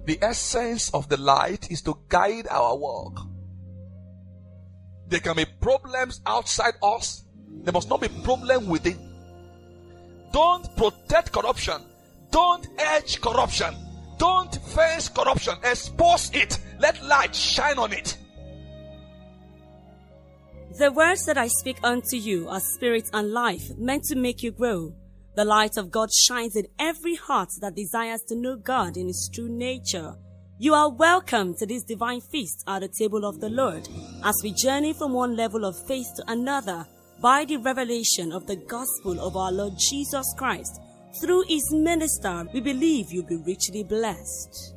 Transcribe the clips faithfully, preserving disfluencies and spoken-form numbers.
The essence of the light is to guide our walk. There can be problems outside us. There must not be problem within. Don't protect corruption. Don't edge corruption. Don't fence corruption. Expose it. Let light shine on it. The words that I speak unto you are spirit and life, meant to make you grow. The light of God shines in every heart that desires to know God in His true nature. You are welcome to this divine feast at the table of the Lord as we journey from one level of faith to another by the revelation of the gospel of our Lord Jesus Christ. Through His minister, we believe you'll be richly blessed.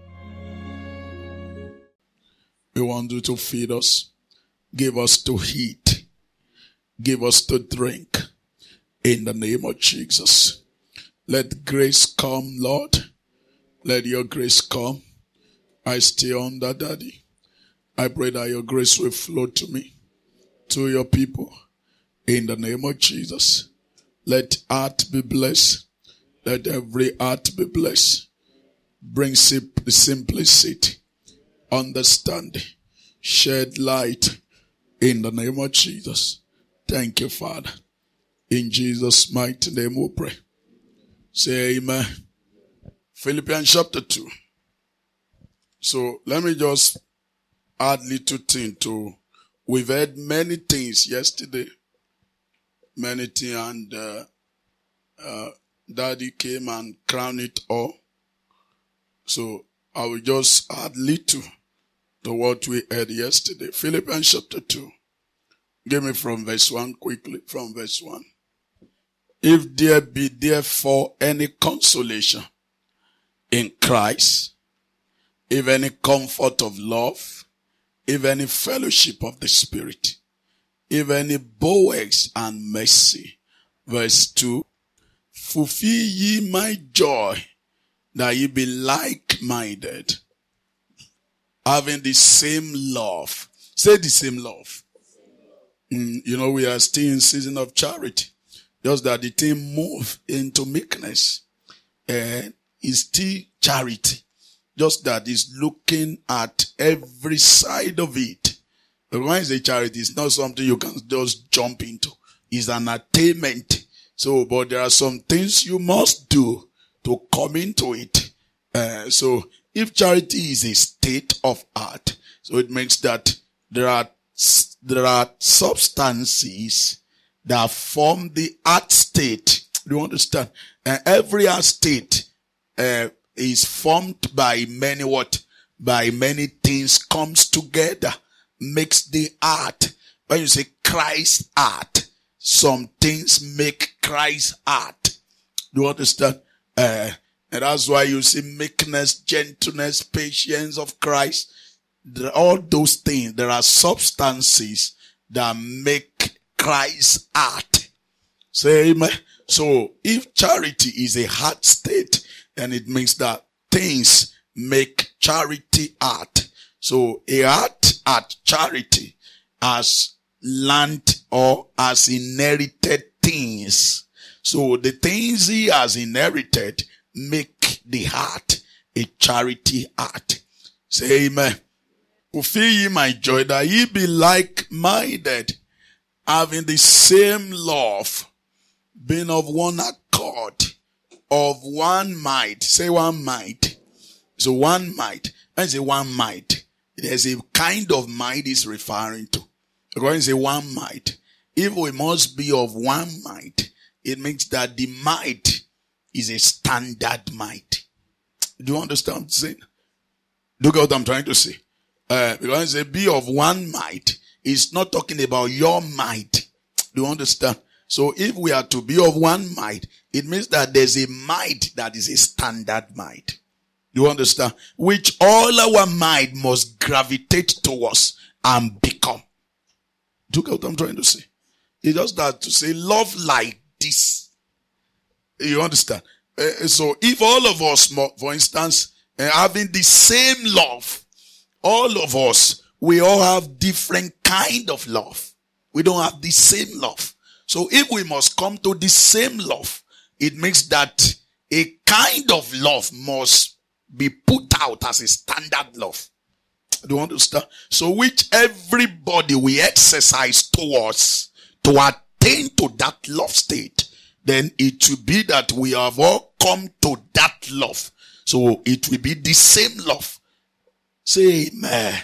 We want you to feed us. Give us to eat. Give us to drink. In the name of Jesus. Let grace come, Lord. Let your grace come. I stay under, Daddy. I pray that your grace will flow to me, to your people. In the name of Jesus. Let heart be blessed. Let every heart be blessed. Bring simplicity, understanding, shed light. In the name of Jesus. Thank you, Father. In Jesus' mighty name we pray. Say amen. Philippians chapter two. So let me just add little thing to, we've heard many things yesterday. Many things, and uh, uh, Daddy came and crowned it all. So I will just add little to what we heard yesterday. Philippians chapter two. Give me from verse one quickly, from verse one. If there be therefore any consolation in Christ, if any comfort of love, if any fellowship of the Spirit, if any bowels and mercy. Verse two. Fulfill ye my joy, that ye be like-minded, having the same love. Say the same love. Mm, you know, we are still in season of charity. Just that the thing move into meekness. And it's still charity. Just that it's looking at every side of it. But when I say charity, it's not something you can just jump into. It's an attainment. So, but there are some things you must do to come into it. Uh, so, if charity is a state of heart, so it means that there are, there are substances that form the heart state. Do you understand? Uh, every heart state, uh, is formed by many what? By many things comes together, makes the heart. When you say Christ heart, some things make Christ heart. Do you understand? Uh, and that's why you see meekness, gentleness, patience of Christ. There, all those things, there are substances that make Christ's heart. Say amen. So if charity is a heart state, then it means that things make charity heart. So a heart at charity has learned or has inherited things. So the things he has inherited make the heart a charity heart. Say amen. Fulfill ye my joy, that ye be like-minded, having the same love, being of one accord, of one mind. Say one mind. So one mind. When I say one mind, there's a kind of mind is referring to. When I say one mind, if we must be of one mind, it means that the mind is a standard mind. Do you understand what I'm saying? Look at what I'm trying to say. Uh, because I say be of one mind, it's not talking about your mind. Do you understand? So if we are to be of one mind, it means that there's a mind that is a standard mind. Do you understand? Which all our mind must gravitate towards and become. Do you get what I'm trying to say? It's just that to say love like this. You understand? Uh, so if all of us, for instance, uh, having the same love, all of us, we all have different kind of love. We don't have the same love. So if we must come to the same love, it means that a kind of love must be put out as a standard love. Do you understand? So which everybody we exercise towards to attain to that love state, then it will be that we have all come to that love. So it will be the same love. Say amen.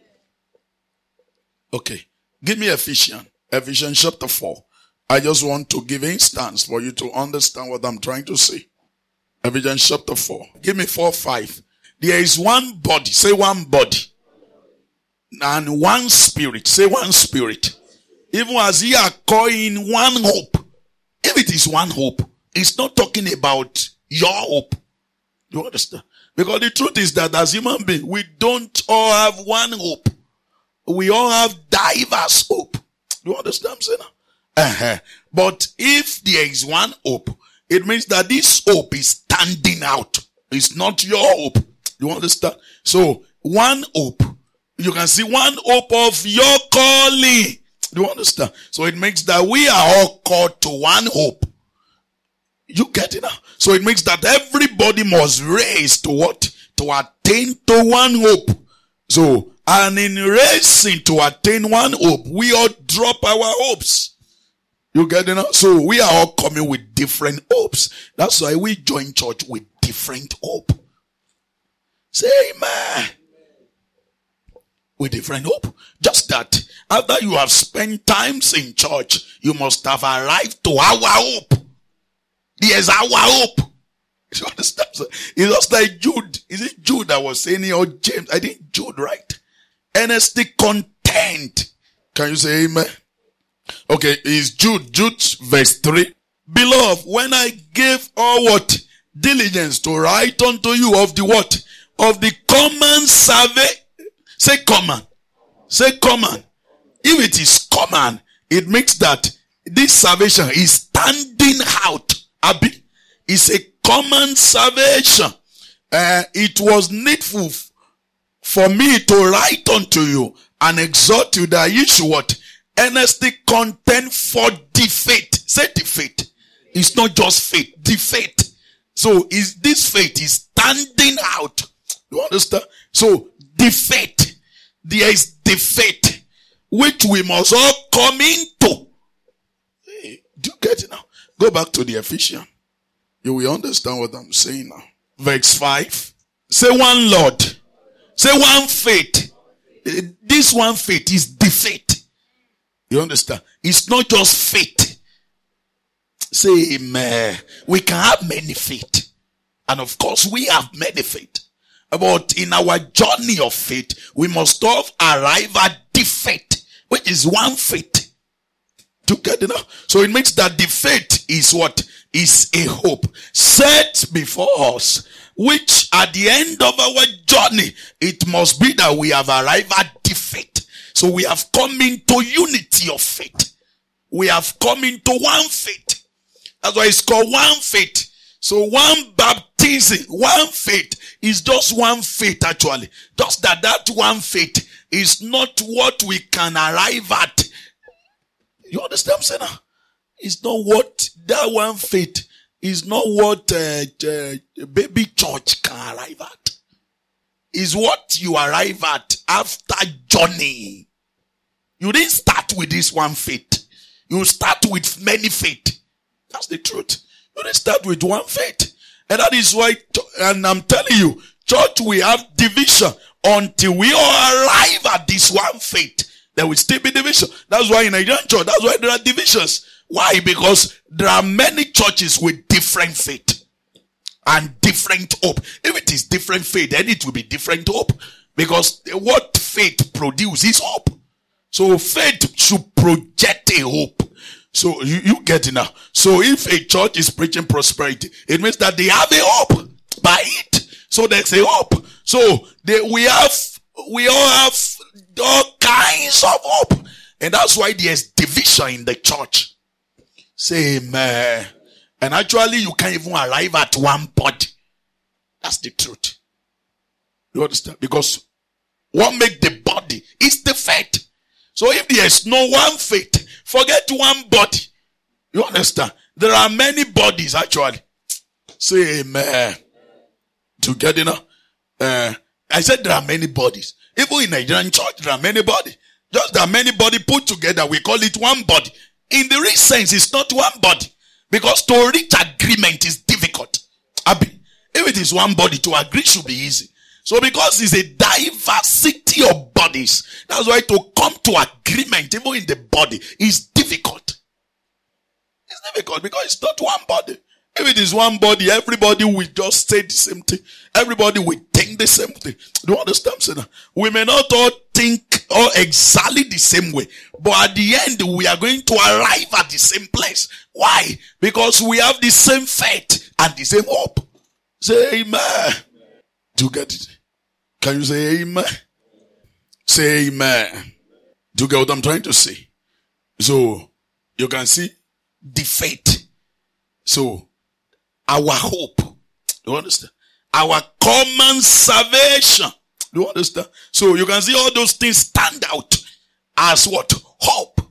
Okay. Give me Ephesians. Ephesians chapter four. I just want to give instance for you to understand what I'm trying to say. Ephesians chapter four. Give me four, five. There is one body. Say one body. And one spirit. Say one spirit. Even as ye are calling one hope. If it is one hope, it's not talking about your hope. You understand? Because the truth is that as human beings, we don't all have one hope. We all have diverse hope. You understand what I'm saying? Uh-huh. But if there is one hope, it means that this hope is standing out. It's not your hope. You understand? So, one hope. You can see one hope of your calling. Do you understand? So it makes that we are all called to one hope. You get it now? So it makes that everybody must race to what? To attain to one hope. So, and in racing to attain one hope, we all drop our hopes. You get it now? So we are all coming with different hopes. That's why we join church with different hope. Say amen. With different hope. Just that after you have spent times in church, you must have arrived to our hope. There's our hope. You understand? So it's just like Jude. Is it Jude that was saying it, or James? I think Jude, right? Earnestly content. Can you say amen? Okay, it's Jude. Jude verse three. Beloved, when I gave all what? Diligence to write unto you of the what? Of the common salvation. Say common. Say common. If it is common, it makes that this salvation is standing out. Abi, it's a common salvation. Uh, it was needful for me to write unto you and exhort you that you should what? Earnestly contend for the faith. Say the faith. It's not just faith. The faith. So is this faith is standing out. You understand? So the faith. There is the faith which we must all come into. Hey, do you get it now? Go back to the Ephesians. You will understand what I'm saying now. Verse five. Say one Lord. Say one faith. This one faith is the faith. You understand? It's not just faith. Say amen. We can have many faith. And of course we have many faith. But in our journey of faith, we must all arrive at the faith, which is one faith. Do you get it now? So it means that the faith is what? Is a hope set before us, which at the end of our journey, it must be that we have arrived at the faith. So we have come into unity of faith. We have come into one faith. That's why it's called one faith. So one baptism, one faith is just one faith actually. Just that that one faith is not what we can arrive at. You understand what I'm saying now? It's not what, that one faith is not what uh, uh, baby church can arrive at. It's what you arrive at after journey. You didn't start with this one faith. You start with many faith. That's the truth. You didn't start with one faith. And that is why, and I'm telling you, church, we have division until we all arrive at this one faith. There will still be division. That's why in a young church, that's why there are divisions. Why? Because there are many churches with different faith and different hope. If it is different faith, then it will be different hope. Because what faith produces is hope. So faith should project a hope. So you, you get it now. So if a church is preaching prosperity, it means that they have a hope by it. So there's a hope. So they, we have, we all have all kinds of hope. And that's why there's division in the church. Say amen. And actually you can't even arrive at one body. That's the truth. You understand? Because what makes the body is the faith. So if there is no one faith, forget one body. You understand? There are many bodies actually. Say amen. Together now. Uh, I said there are many bodies. Even in Nigerian church, there are many bodies. Just that many body put together, we call it one body. In the real sense, it's not one body. Because to reach agreement is difficult. Abi, if it is one body, to agree should be easy. So because it's a diversity of bodies, that's why to come to agreement, even in the body, is difficult. It's difficult because it's not one body. If it is one body, everybody will just say the same thing. Everybody will think the same thing. Do you understand, Sina? We may not all think all exactly the same way, but at the end, we are going to arrive at the same place. Why? Because we have the same faith and the same hope. Say amen. Do you get it? Can you say amen? Say amen. Do you get what I'm trying to say? So, you can see the faith. So, our hope. Do you understand? Our common salvation. Do you understand? So you can see all those things stand out as what? Hope.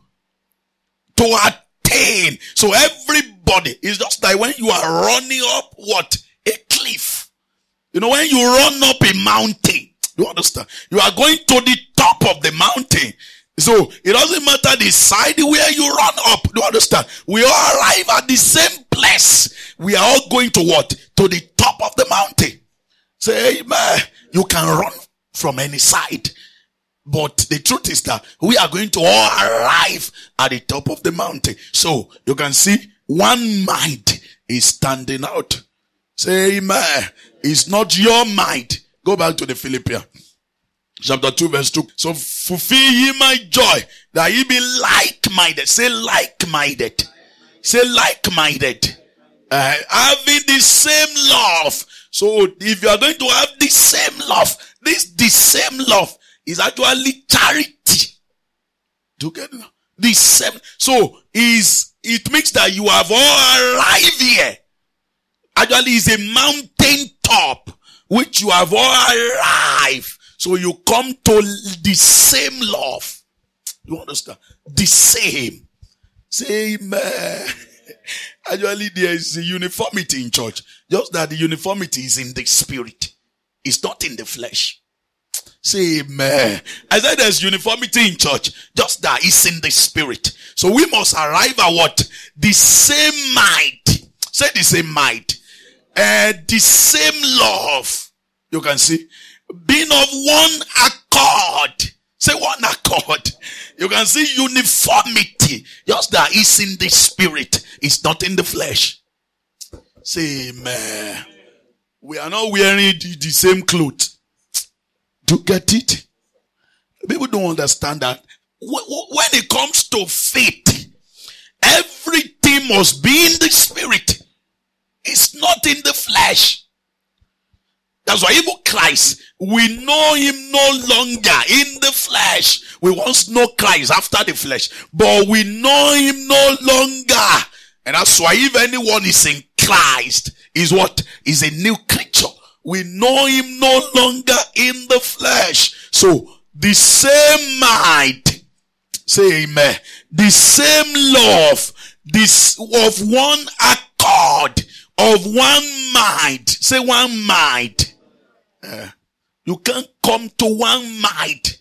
To attain. So everybody is just like when you are running up what? A cliff. You know, when you run up a mountain. Do you understand? You are going to the top of the mountain. So it doesn't matter the side where you run up. Do you understand? We all arrive at the same place. We are all going to what? To the top of the mountain. Say amen. You can run from any side. But the truth is that we are going to all arrive at the top of the mountain. So you can see one mind is standing out. Say amen. It's not your mind. Go back to the Philippians. Chapter two verse two. So fulfill ye my joy, that ye be like-minded. Say like-minded. Say like-minded. Uh, having the same love. So if you are going to have the same love, this the same love is actually charity. Do you get it? The same. So is it makes that you have all arrived here. Actually, it's a mountain top which you have all arrived. So you come to the same love. You understand? The same. Say amen. Actually, there is a uniformity in church. Just that the uniformity is in the spirit. It's not in the flesh. Say amen. I said there's uniformity in church. Just that it's in the spirit. So we must arrive at what? The same mind. Say the same mind. And the same love. You can see. Being of one accord. Say one accord. You can see uniformity. Just that it's in the spirit. It's not in the flesh. Say amen. We are not wearing the, the same clothes. Do you get it? People don't understand that. When it comes to faith, everything must be in the spirit. It's not in the flesh. That's why even Christ, we know him no longer in the flesh. We once know Christ after the flesh, but we know him no longer. And that's why if anyone is in Christ, is what? Is a new creature. We know him no longer in the flesh. So the same mind, say amen. The same love, this of one accord, of one mind. Say one mind. Uh, you can't come to one mind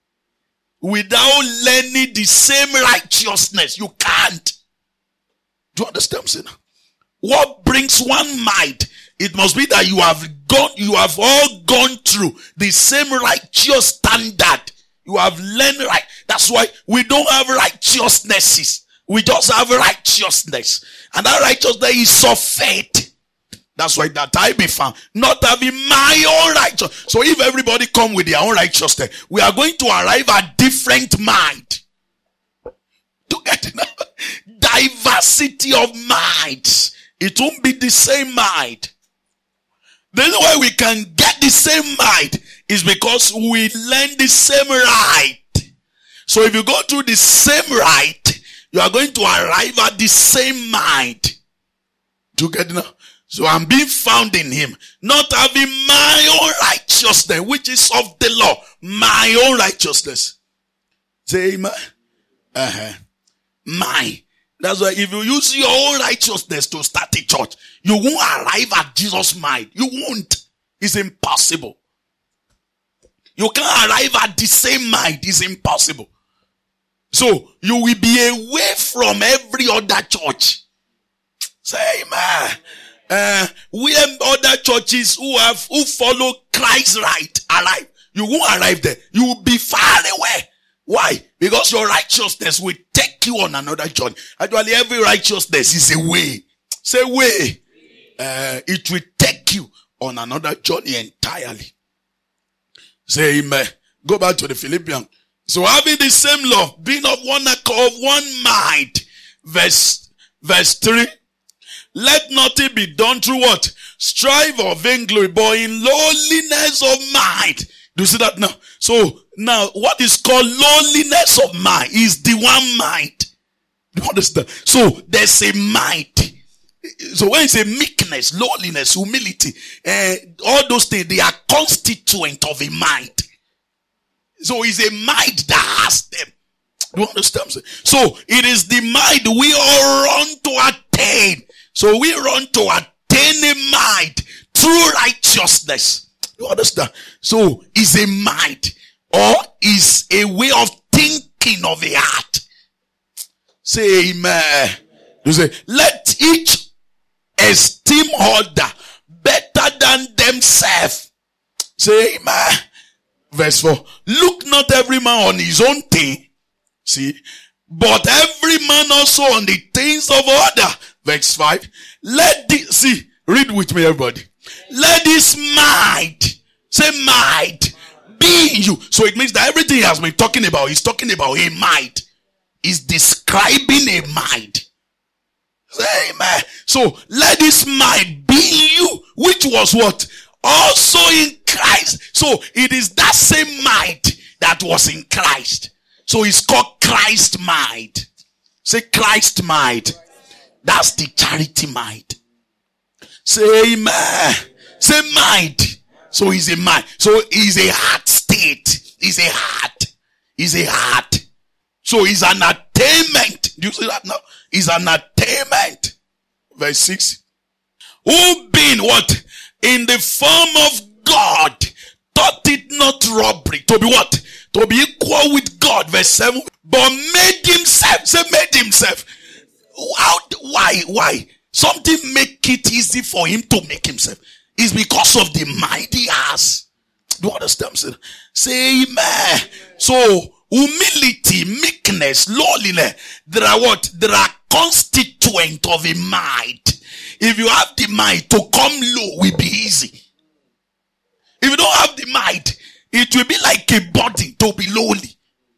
without learning the same righteousness. You can't. Do you understand, sinner? What brings one mind? It must be that you have gone, you have all gone through the same righteous standard. You have learned right. That's why we don't have righteousnesses. We just have righteousness. And that righteousness is of faith. That's why that I be found not having my own righteousness. So if everybody come with their own righteousness, we are going to arrive at different mind. To get enough diversity of minds. It won't be the same mind. The only way we can get the same mind is because we learn the same right. So if you go through the same right, you are going to arrive at the same mind. Do you get it now? So I'm being found in him, not having my own righteousness, which is of the law, my own righteousness. Say amen. Uh-huh. My. That's why if you use your own righteousness to start a church, you won't arrive at Jesus' mind. You won't. It's impossible. You can't arrive at the same mind. It's impossible. So you will be away from every other church. Say amen. Uh, we have other churches who have, who follow Christ right, arrive. You won't arrive there. You will be far away. Why? Because your righteousness will take you on another journey. Actually, every righteousness is a way. Say way. Uh, it will take you on another journey entirely. Say amen. Go back to the Philippians. So having the same love, being of one accord, of one mind. Verse, verse three. Let nothing be done through what? Strive or vainglory, but in lowliness of mind. Do you see that now? So now what is called lowliness of mind is the one mind. Do you understand? So there's a mind. So when it's a meekness, lowliness, humility, uh, all those things, they are constituent of a mind. So it's a mind that has them. Do you understand? So it is the mind we all run to attain. So we run to attain a mind through righteousness. You understand? So it's a mind or is a way of thinking of the heart. Say amen. You say, let each esteem other better than themselves. Say amen. Verse four. Look not every man on his own thing. See. But every man also on the things of other. Verse five. Let this, see, read with me everybody. Let this mind, say mind, be in you. So it means that everything he has been talking about, he's talking about a mind. He's describing a mind. Say amen. So let this mind be in you, which was what? Also in Christ. So it is that same mind that was in Christ. So it's called Christ mind. Say Christ mind. That's the charity mind. Say amen. Say mind. So it's a mind. So it's a heart state. It's a heart. It's a heart. So it's an attainment. Do you see that now? It's an attainment. Verse six. Who being what? In the form of God, thought it not robbery. To be what? To be equal with God. Verse seven. But made himself. Say made himself. How, why? Why? Something make it easy for him to make himself. It's because of the mind he has. Do you understand? Say amen. So, humility, meekness, lowliness, there are what? There are constituent of a mind. If you have the mind, to come low will be easy. If you don't have the mind, it will be like a body to be lowly.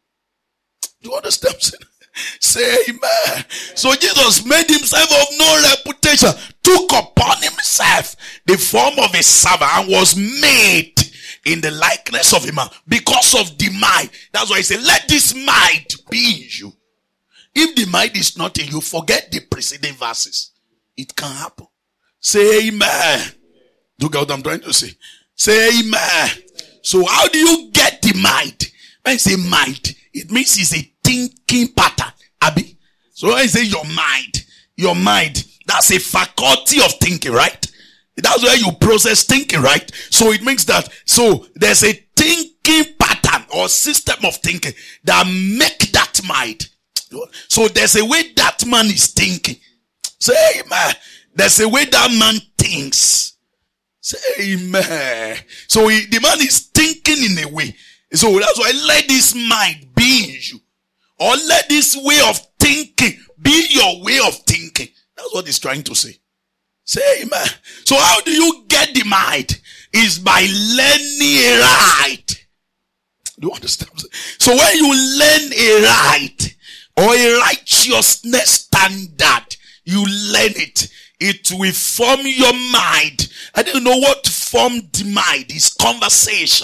Do you understand? Say amen. So Jesus made himself of no reputation, took upon himself the form of a servant, and was made in the likeness of a man because of the mind. That's why he said, let this mind be in you. If the mind is not in you, forget the preceding verses. It can happen. Say amen. Do you get what I'm trying to say? Say amen. So how do you get the mind? When I say mind, it means it's a thinking pattern. Abi. So when I say your mind, your mind, that's a faculty of thinking, right? That's where you process thinking, right? So it means that, so there's a thinking pattern or system of thinking that make that mind. So there's a way that man is thinking. Say amen. There's a way that man thinks. Say amen. So he, the man is thinking in a way. So that's why let this mind be in you. Or let this way of thinking be your way of thinking. That's what he's trying to say. Say amen. So how do you get the mind? Is by learning a right. Do you understand? So when you learn a right or a righteousness standard, you learn it. It will form your mind. I don't know what formed the mind is conversation.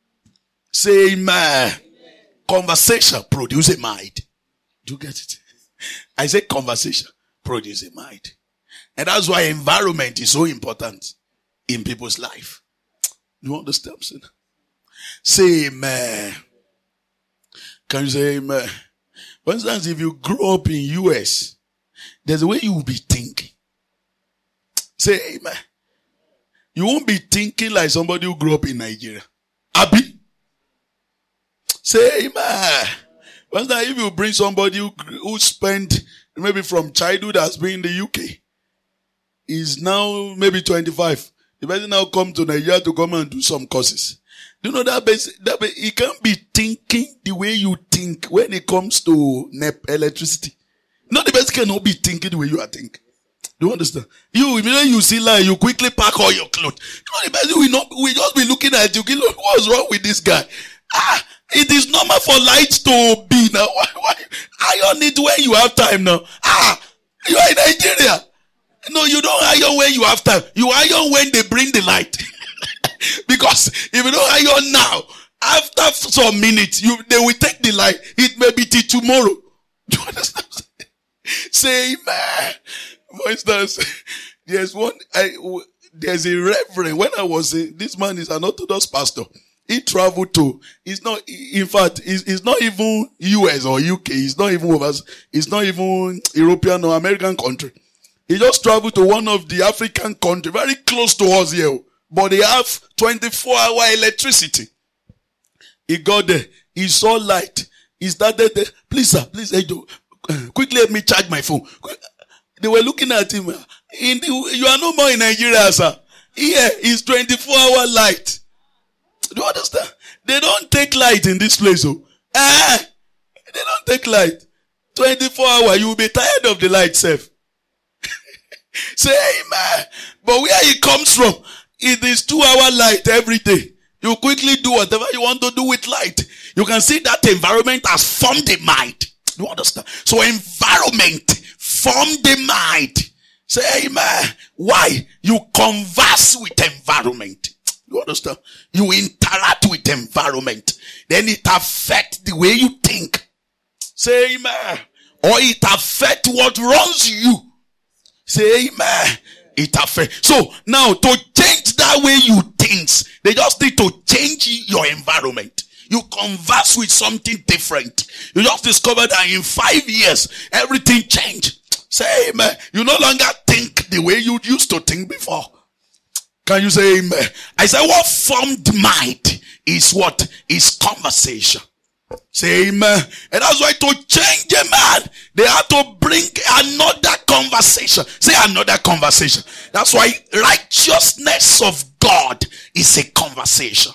Say amen. Conversation produce a mind. Do you get it? I say conversation produce a mind. And that's why environment is so important in people's life. Do you understand? Say amen. Can you say amen? For instance, if you grow up in U S, there's a way you will be thinking. Say amen. You won't be thinking like somebody who grew up in Nigeria. Abi? Say amen. Once that if you bring somebody who, who spent maybe from childhood has been in the U K, is now maybe twenty-five. The person now come to Nigeria to come and do some courses. Do you know that basic, that basic, he can't be thinking the way you think when it comes to N E P, electricity. Not the person cannot be thinking the way you are thinking. Do you understand? You, immediately you see line, you quickly pack all your clothes. You know, the person will not, will just be looking at you. Look, what's wrong with this guy? Ah, it is normal for light to be now. Why, why? Iron it when you have time now. Ah, you are in Nigeria. No, you don't iron when you have time. You iron when they bring the light. Because if you don't iron now, after some minutes, you, they will take the light. It may be till tomorrow. Do you understand? Say amen. For instance, there's one, I, there's a reverend. When I was, a, this man is an Orthodox pastor. He traveled to, it's not, in fact, it's, it's not even U S or U K. It's not even over, it's not even European or American country. He just traveled to one of the African countries, very close to us here. But they have twenty-four hour electricity. He got there. He saw light. He started there. Please, sir, please, hey, quickly let me charge my phone. They were looking at him. In the, you are no more in Nigeria, sir. Here is twenty-four hour light. Do you understand? They don't take light in this place. Oh. Ah, they don't take light. twenty-four hour, you will be tired of the light, self. Say amen. But where it comes from, it is two hour light every day. You quickly do whatever you want to do with light. You can see that environment has formed a mind. Do you understand? So environment formed a mind. Say amen. Why? You converse with environment. You understand? You interact with environment. Then it affects the way you think. Say amen. Or it affects what runs you. Say amen. It affects. So now to change that way you think, they just need to change your environment. You converse with something different. You just discover that in five years, everything changed. Say amen. You no longer think the way you used to think before. Can you say amen? I say what formed mind is what? Is conversation. Say amen. And that's why to change a man, they have to bring another conversation. Say another conversation. That's why righteousness of God is a conversation.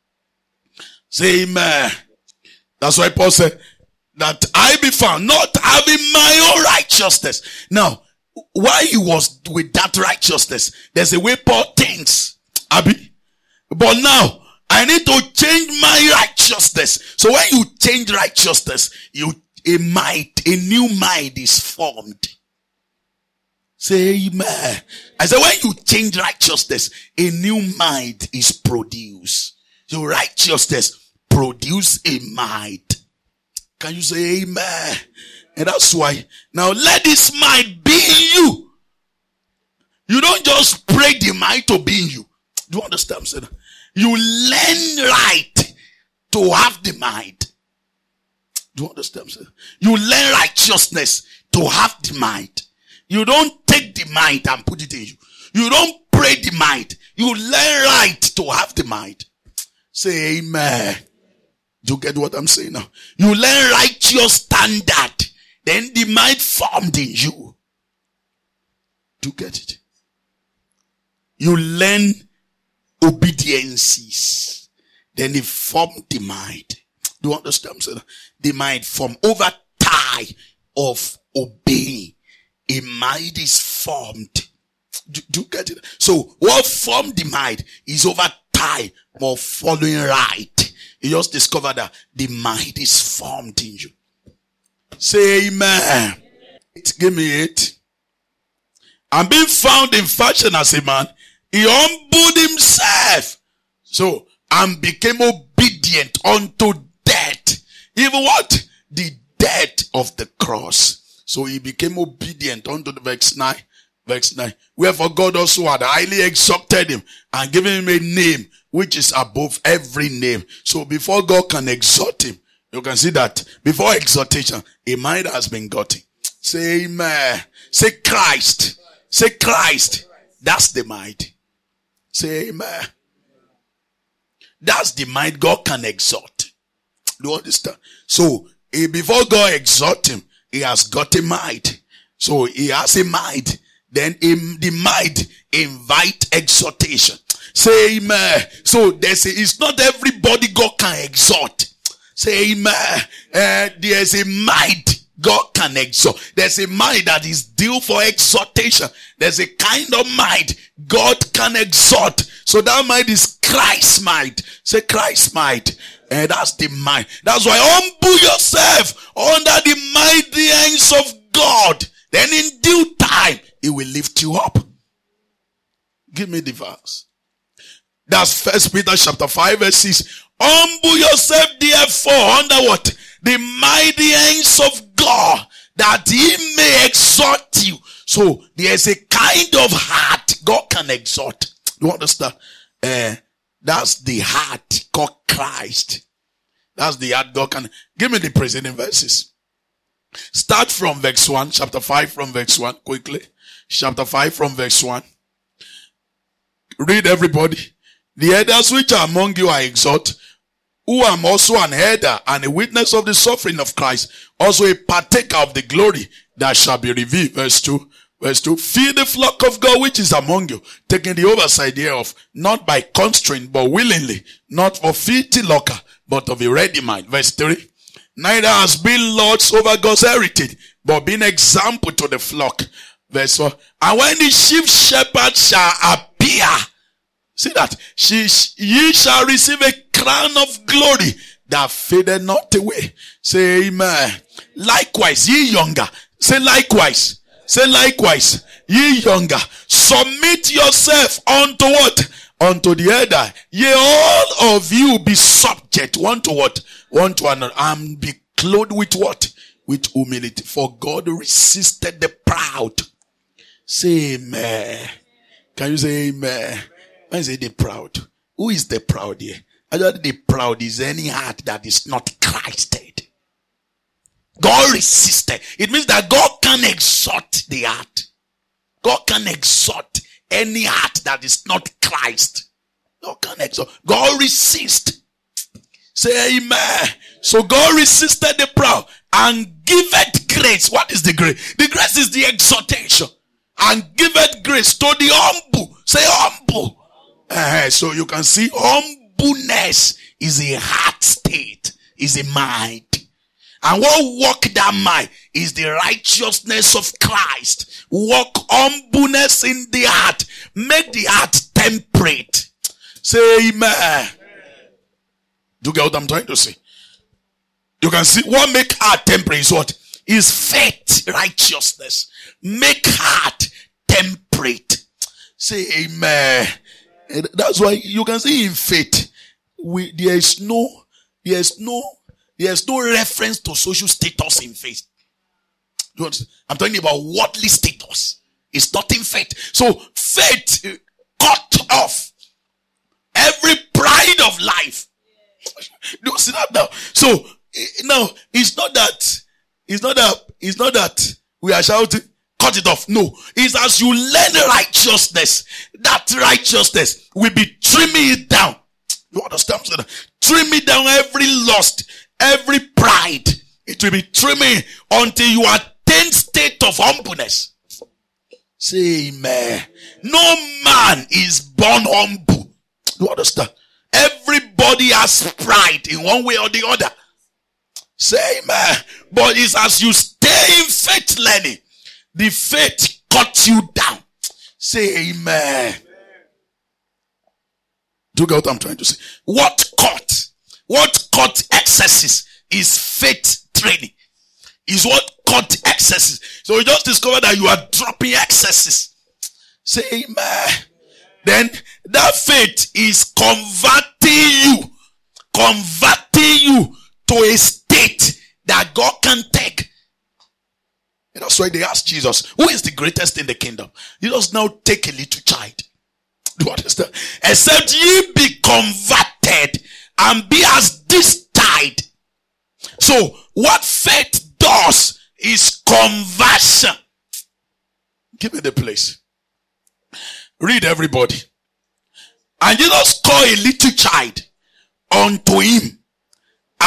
Say amen. That's why Paul said that I be found not having my own righteousness. Now, why he was with that righteousness, there's a way Paul thinks, Abby. But now, I need to change my righteousness. So when you change righteousness, you a mind, a new mind is formed. Say amen. I said when you change righteousness, a new mind is produced. So righteousness produce a mind. Can you say amen? And that's why now let this mind be in you. You don't just pray the mind to be in you. Do you understand? Sir? You learn right to have the mind. Do you understand? Sir? You learn righteousness to have the mind. You don't take the mind and put it in you. You don't pray the mind. You learn right to have the mind. Say amen. Do you get what I'm saying now? You learn righteous standard. Then the mind formed in you. Do you get it? You learn obediences. Then it formed the mind. Do you understand? The mind from over time of obeying. A mind is formed. Do, do you get it? So what formed the mind is over time of following right. You just discover that the mind is formed in you. Say amen. Give me it. And being found in fashion as a man, he humbled himself. So, and became obedient unto death. Even what? The death of the cross. So he became obedient unto the verse nine. Verse nine. Wherefore God also had highly exalted him and given him a name which is above every name. So before God can exalt him, you can see that before exaltation, a mind has been gotten. Say amen. Say Christ. Say Christ. That's the mind. Say amen. That's the mind God can exalt. Do you understand? So, eh, before God exhort him, he has got a mind. So, he has a mind. Then in the mind invite exhortation. Say amen. So, there's a, it's not everybody God can exhort. Say amen. Uh, there's a mind God can exhort. There's a mind that is due for exhortation. There's a kind of mind God can exhort. So that mind is Christ's mind. Say Christ's mind. And that's the mind. That's why humble yourself under the mighty hands of God. Then in due time, He will lift you up. Give me the verse. That's First Peter chapter five verse six. Humble yourself therefore under what? The mighty hands of God, that He may exhort you. So there's a kind of heart God can exhort. You understand? Uh, that's the heart called Christ. That's the heart God can. Give me the preceding verses. Start from verse one, chapter five from verse one, quickly. Chapter five from verse one. Read everybody. The elders which are among you I exhort, who am also an elder and a witness of the suffering of Christ, also a partaker of the glory that shall be revealed. Verse two. Verse two. Feed the flock of God which is among you, taking the oversight thereof, not by constraint, but willingly, not for filthy lucre, but of a ready mind. Verse three. Neither has been lords over God's heritage, but been example to the flock. Verse four. And when the chief shepherd shall appear, see that, she, ye shall receive a crown of glory that fadeth not away. Say amen. Likewise, ye younger. Say likewise. Say likewise. Ye younger. Submit yourself unto what? Unto the elder. Ye all of you be subject one to what? One to another. And be clothed with what? With humility. For God resisted the proud. Say amen. Can you say amen? When say the proud? Who is the proud here? Actually, the proud is any heart that is not Christed. God resisted. It means that God can exhort the heart. God can exhort any heart that is not Christ. God can exhort. God resist. Say amen. So God resisted the proud and giveth grace. What is the grace? The grace is the exhortation. And giveth grace to the humble. Say humble. Uh, so you can see humbleness is a heart state, is a mind. And what work that mind is the righteousness of Christ. Work humbleness in the heart. Make the heart temperate. Say amen. Do you get what I'm trying to say? You can see what make heart temperate is what? Is faith, righteousness. Make heart temperate. Say amen. And that's why you can see in faith, we, there is no, there is no, there is no reference to social status in faith. You understand? I'm talking about worldly status. It's not in faith. So faith cut off every pride of life. Do you see that now? So now it's not that, it's not that, it's not that we are shouting, cut it off. No. It's as you learn righteousness, that righteousness will be trimming it down. You understand? Trimming down every lust, every pride. It will be trimming until you attain state of humbleness. Say amen. No man is born humble. You understand? Everybody has pride in one way or the other. Say amen. But it's as you stay in faith learning, the faith cut you down. Say amen. Do you get what I'm trying to say? What cut? What cut excesses is faith training. Is what cut excesses. So you just discover that you are dropping excesses. Say amen. Then that faith is converting you. Converting you to a state that God can take. That's why they asked Jesus, who is the greatest in the kingdom? Jesus now take a little child. Do you understand? Except ye be converted and be as this child. So what faith does is conversion. Give me the place. Read everybody. And Jesus called a little child unto him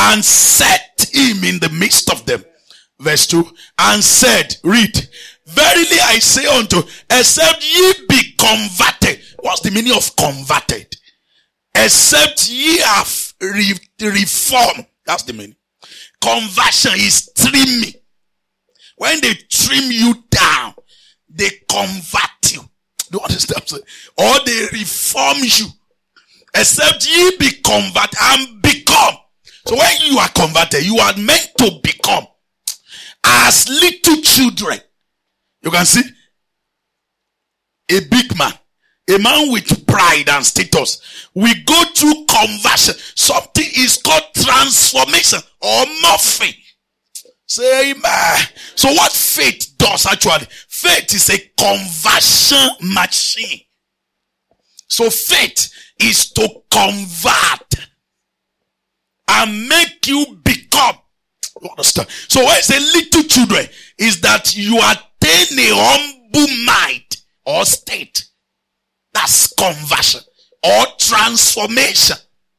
and set him in the midst of them. Verse two, and said, read, verily I say unto, except ye be converted. What's the meaning of converted? Except ye have re- reformed. That's the meaning. Conversion is trimming. When they trim you down, they convert you. Do you understand? Or they reform you. Except ye be converted and become. So when you are converted, you are meant to become as little children. You can see a big man, a man with pride and status. We go through conversion. Something is called transformation or morphing. Say amen. So what faith does actually? Faith is a conversion machine. So faith is to convert and make you become. You understand? So when I say little children, is that you attain a humble mind or state. That's conversion or transformation.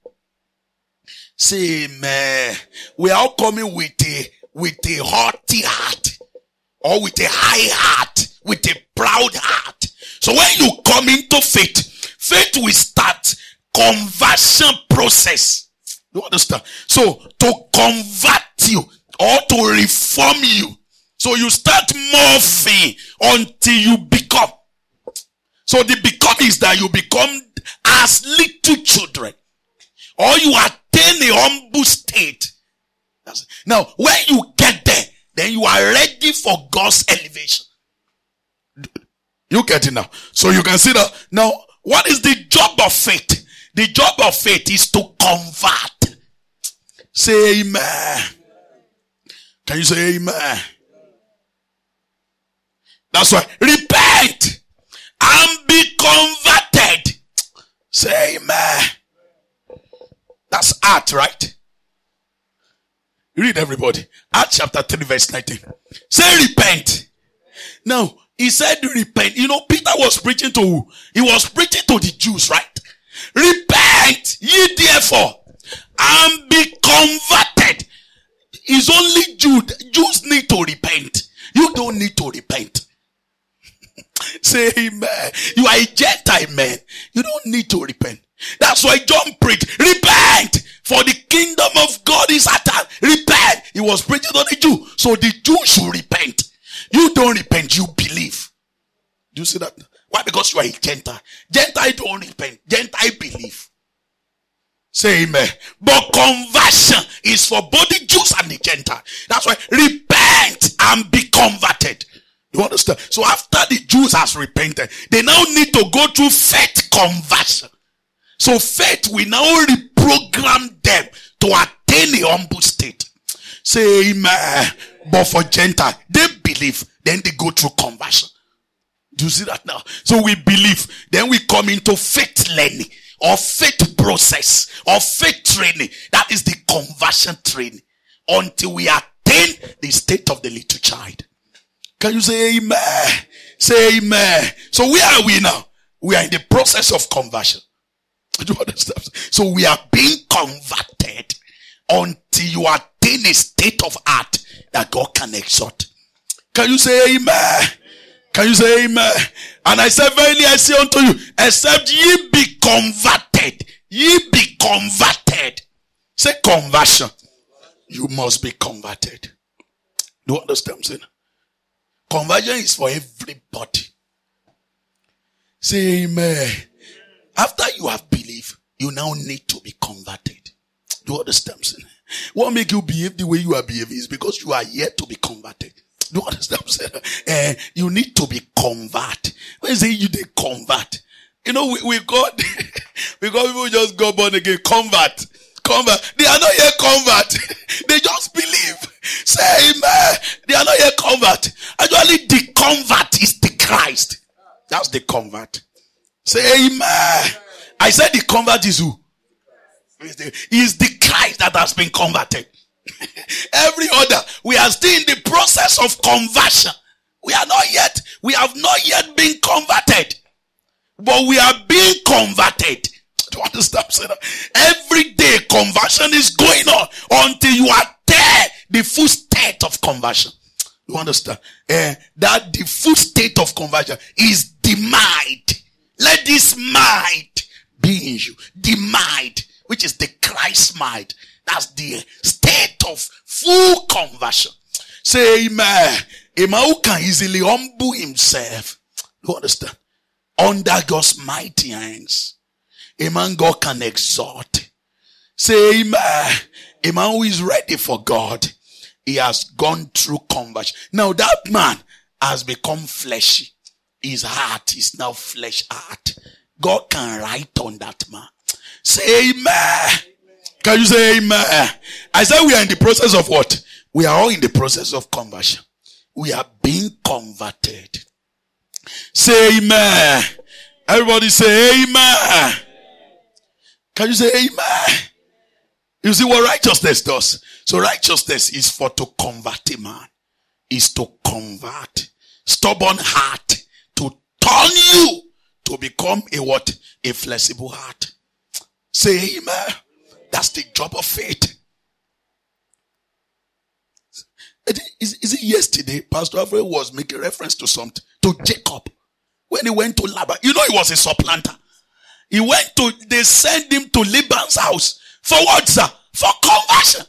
Say amen. We are all coming with a with a haughty heart or with a high heart, with a proud heart. So when you come into faith, faith will start conversion process. You understand? So to convert you or to reform you. So you start morphing until you become. So the become is that you become as little children. Or you attain a humble state. That's it. Now, when you get there, then you are ready for God's elevation. You get it now? So you can see that. Now, what is the job of faith? The job of faith is to convert. Say amen. Can you say amen? That's why. Repent and be converted. Say amen. That's Acts, right? Read everybody. Acts chapter three verse nineteen. Say repent. Now, he said repent. You know, Peter was preaching to who? He was preaching to the Jews, right? Repent ye therefore and be converted. It's only Jews. Jews need to repent. You don't need to repent. Say amen. You are a Gentile man. You don't need to repent. That's why John preached, repent, for the kingdom of God is at hand. Repent. He was preaching to the Jew. So the Jew should repent. You don't repent, you believe. Do you see that? Why? Because you are a Gentile. Gentile don't repent. Gentile believe. Say amen. But conversion is for both the Jews and the Gentile. That's why repent and be converted. You understand? So after the Jews has repented, they now need to go through faith conversion. So faith will now reprogram them to attain a humble state. Say amen. But for Gentile, they believe, then they go through conversion. Do you see that now? So we believe, then we come into faith learning or faith process or faith training. That is the conversion training until we attain the state of the little child. Can you say amen? Say amen. So where are we now? We are in the process of conversion. Do you understand? So we are being converted until you attain a state of heart that God can exalt. Can you say amen? Can you say amen? And I said, verily I say unto you, except ye be converted, ye be converted. Say conversion. You must be converted. Do you understand what I'm saying? Conversion is for everybody. Say amen. After you have believed, you now need to be converted. Do you understand what I'm saying? What make you behave the way you are behaving is because you are yet to be converted. Do you understand what I'm saying? Uh, you need to be converted. When you say you they convert, you know, we, we got, we got people just go born again, convert, convert. They are not yet convert. They just believe. Say amen. They are not yet convert. Actually, the convert is the Christ. That's the convert. Say amen. I said the convert is who? Is the Christ that has been converted. Every other, we are still in the process of conversion. We are not yet, we have not yet been converted. But we are being converted. Do you understand? Every day conversion is going on until you are there. The full state of conversion. You understand? Uh, that the full state of conversion is the mind. Let this mind be in you. The mind, which is the Christ mind. That's the state of full conversion. Say amen. A man who can easily humble himself. You understand? Under God's mighty hands. A man God can exalt. Say amen. A man who is ready for God. He has gone through conversion. Now that man has become fleshy. His heart is now flesh heart. God can write on that man. Say amen. Can you say amen? I said we are in the process of what? We are all in the process of conversion. We are being converted. Say amen. Everybody say amen. Can you say amen? You see what righteousness does? So righteousness is for to convert a man. Is to convert. Stubborn heart. To turn you to become a what? A flexible heart. Say amen. That's the job of faith. Is, is it yesterday Pastor Alfred was making reference to something, to Jacob, when he went to Laban? You know he was a supplanter. He went to, they sent him to Laban's house. For what, sir? For conversion.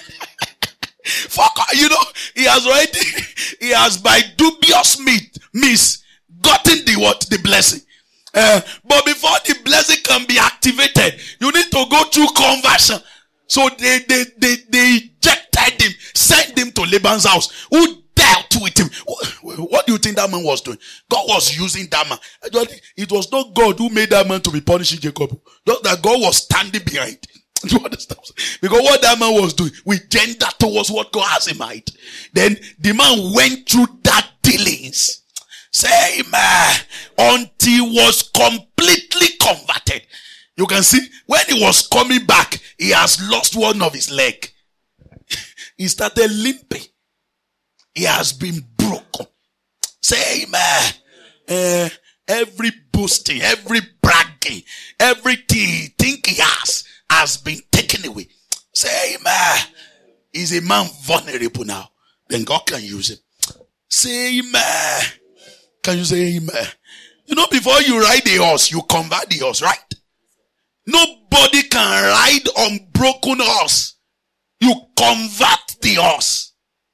For, you know, he has already, he has by dubious means gotten the what? The blessing. Uh, but before the blessing can be activated, you need to go through conversion. So they, they, they, they ejected him, sent him to Laban's house, who dealt with him. What do you think that man was doing? God was using that man. It was not God who made that man to be punishing Jacob. Just that God was standing behind. Do you understand? Because what that man was doing, with gender towards what God has in mind. Then the man went through that dealings. Say amen. Until he was completely converted. You can see, when he was coming back, he has lost one of his leg. He started limping. He has been broken. Say amen. Uh, every boasting, every bragging, everything he think he has, has been taken away. Say amen. He's a man vulnerable now. Then God can use him. Say amen. Can you say amen? You know, before you ride the horse, you convert the horse, right? Nobody can ride on broken horse. You convert the horse.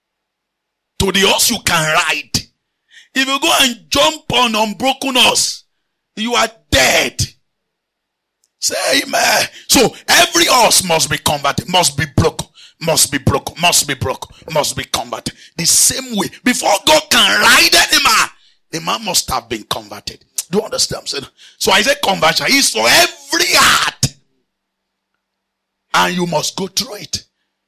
To the horse you can ride. If you go and jump on unbroken horse, you are dead. Say amen. So every horse must be converted, must be broken, must be broken, must be broken, must be converted. The same way, before God can ride any man, the man must have been converted. Do you understand? So I say conversion is for every heart. And you must go through it.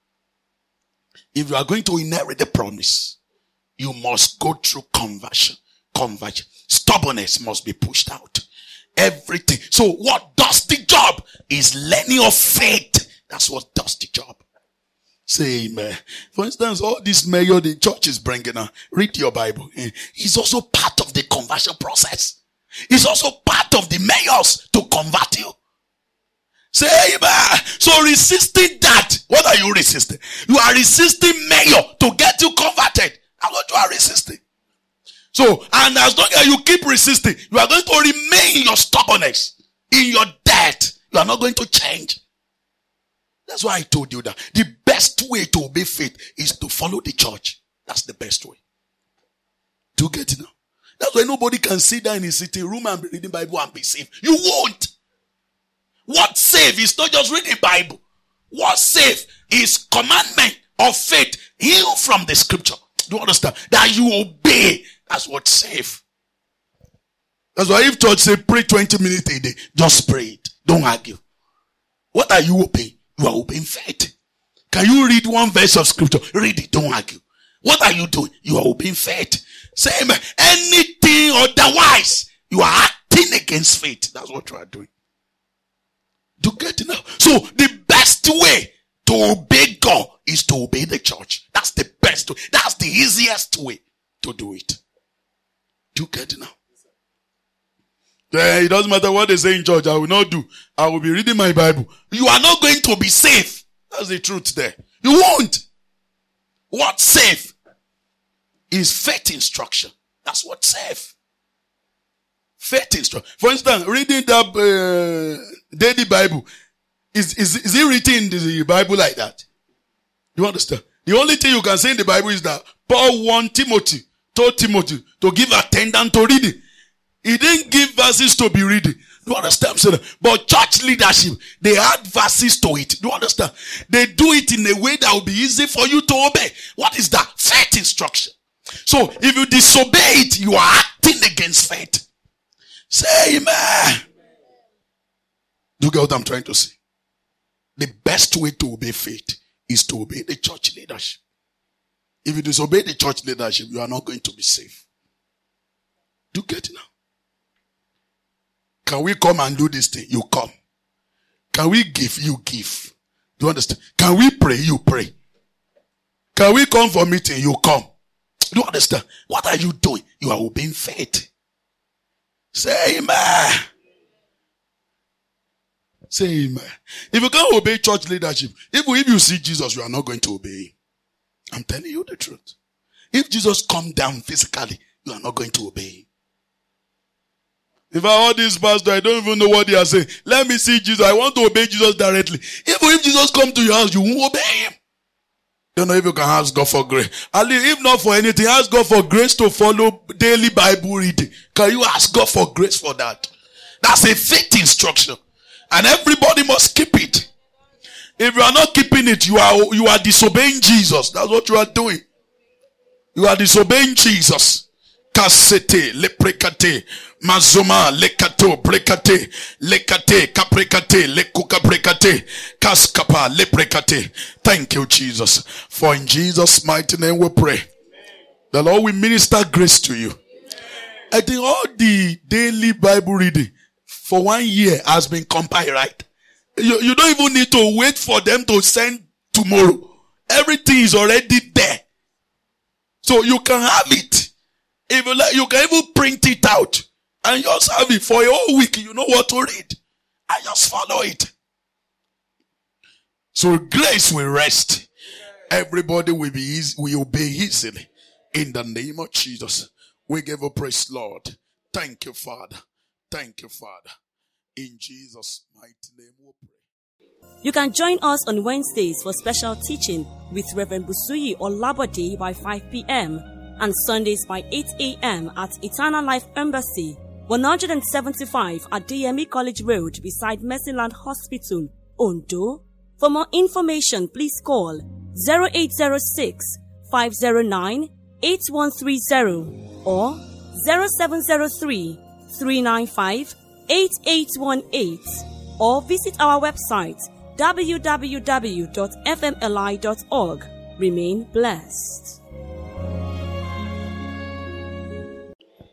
If you are going to inherit the promise, you must go through conversion. Conversion. Stubbornness must be pushed out. Everything. So what does the job? Is learning of faith. That's what does the job. Say amen. For instance, all this mayor the church is bringing out. Read your Bible. It's also part of the conversion process. It's also part of the mayors to convert you. Say amen. So resisting that. What are you resisting? You are resisting mayor to get you converted. That's what you are resisting. So, and as long as you keep resisting, you are going to remain in your stubbornness, in your debt. You are not going to change. That's why I told you that the best way to obey faith is to follow the church. That's the best way. Do you get it now? That's why nobody can sit down in his sitting room and be reading Bible and be saved. You won't. What save is not just reading Bible. What save is commandment of faith healed from the scripture. Do you understand? That you obey. That's what save. That's why if church say pray twenty minutes a day, just pray it. Don't argue. What are you obeying? You are obeying faith. Can you read one verse of scripture? Read it. Don't argue. What are you doing? You are obeying faith. Say amen. Anything otherwise, you are acting against faith. That's what you are doing. Do you get it now? So the best way to obey God is to obey the church. That's the best way. That's the easiest way to do it. Do you get it now? It doesn't matter what they say in church. I will not do. I will be reading my Bible. You are not going to be safe. That's the truth there. You won't. What's safe is faith instruction. That's what's safe. Faith instruction. For instance, reading that uh, daily Bible. Is, is, is it written in the Bible like that? You understand? The only thing you can say in the Bible is that Paul warned Timothy, told Timothy to give attendance to reading. He didn't give verses to be reading. Do you understand? But church leadership, they add verses to it. Do you understand? They do it in a way that will be easy for you to obey. What is that? Faith instruction. So if you disobey it, you are acting against faith. Say amen. Do you get what I'm trying to say? The best way to obey faith is to obey the church leadership. If you disobey the church leadership, you are not going to be safe. Do you get it now? Can we come and do this thing? You come. Can we give? You give. Do you understand? Can we pray? You pray. Can we come for meeting? You come. Do you understand? What are you doing? You are obeying faith. Say amen. Say amen. If you can't obey church leadership, even if you see Jesus, you are not going to obey him. I'm telling you the truth. If Jesus come down physically, you are not going to obey him. If I heard this pastor, I don't even know what they are saying. Let me see Jesus. I want to obey Jesus directly. Even if Jesus come to your house, you won't obey him. Don't know if you can ask God for grace. If not for anything, ask God for grace to follow daily Bible reading. Can you ask God for grace for that? That's a faith instruction. And everybody must keep it. If you are not keeping it, you are, you are disobeying Jesus. That's what you are doing. You are disobeying Jesus. Kasete, leprekate, mazoma, lekato, brekate, lekate, kaprekate, lekuka brekate, kaskapa, leprekate. Thank you, Jesus. For in Jesus' mighty name we pray. The Lord will minister grace to you. I think all the daily Bible reading for one year has been compiled, right? You, you don't even need to wait for them to send tomorrow. Everything is already there. So you can have it. If you like, you can even print it out and just have it for a whole week. You know what to read. And just follow it. So grace will rest. Everybody will be easy, will obey easily. In the name of Jesus. We give a praise, Lord. Thank you, Father. Thank you, Father. In Jesus' mighty name we pray. You can join us on Wednesdays for special teaching with Reverend Busuyi Olabode by five p.m. and Sundays by eight a.m. at Eternal Life Embassy, one seventy-five at D M E College Road beside Mercyland Hospital, Ondo. For more information, please call zero eight zero six, five zero nine, eight one three zero or zero seven zero three, three nine five, eight eight one eight or visit our website w w w dot f m l i dot org. Remain blessed.